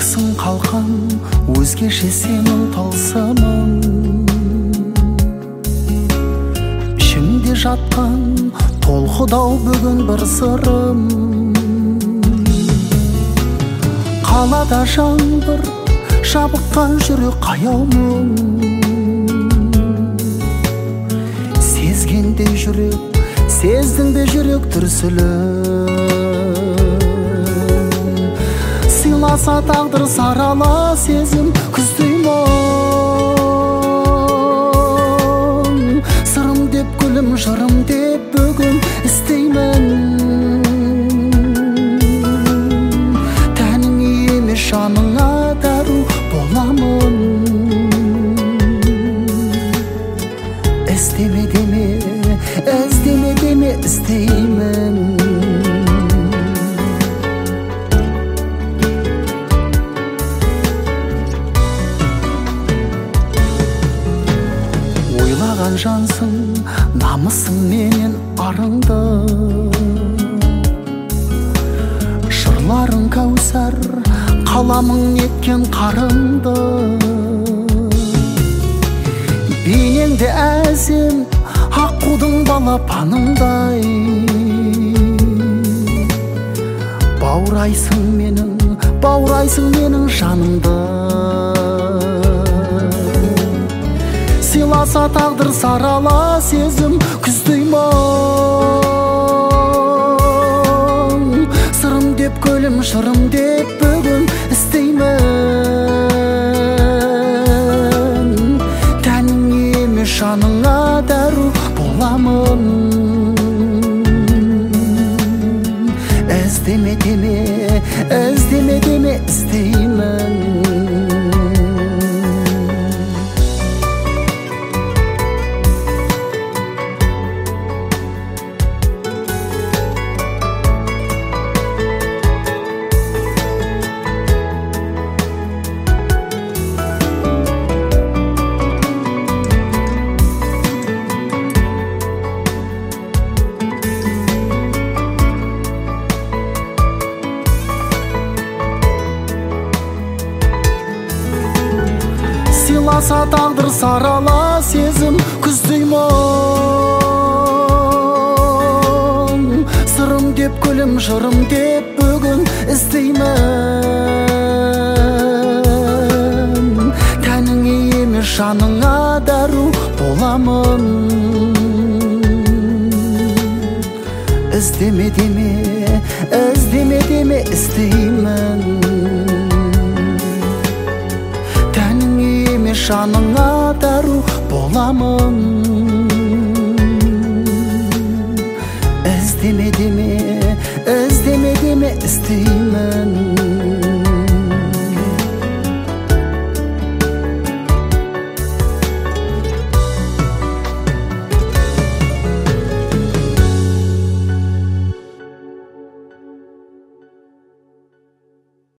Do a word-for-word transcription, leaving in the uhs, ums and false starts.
бөлексің қалқам, өзгеше сенің тылсымың. Ішімде жатқан толқыдау бүгін бір сырым. Қалада жаңбыр жабыққан жүрек қаяумын. Сезгенде жүрек, сездің бе жүрек дүрсілін. Сыйласа тағдыр сарала сезім күздей мұң. Сырым деп гүлім, жырым деп бүгін істеймін. Тәнің емес жаныңа дәру боламын. Іздеме деме, іздеме деме, іздеймін. Ойлаған жансың, намысың менен арыңды. Жырларың кәусар, қаламың неткен қарынды. Бейнеңде әсем, аққудың балапанындай. Баурайсың менің, баурайсың менің жанымды. Сыйласа тағдыр сарала сезім күздей мұң. Сырым деп гүлім, жырым деп бүгін істеймін. Тәнің емес жаныңа дәру боламын. Іздеме деме, іздеме деме, іздеймін. Сыйласа тағдыр сарала сезім күздей мұң. Сырым деп гүлім, жырым деп бүгін іздеймін. Тәнің емес жаныңа дәру боламын. Іздеме деме, іздеме деме, іздеймін. Жаныңа дәру боламын. Іздеме деме, іздеме деме, іздеймін.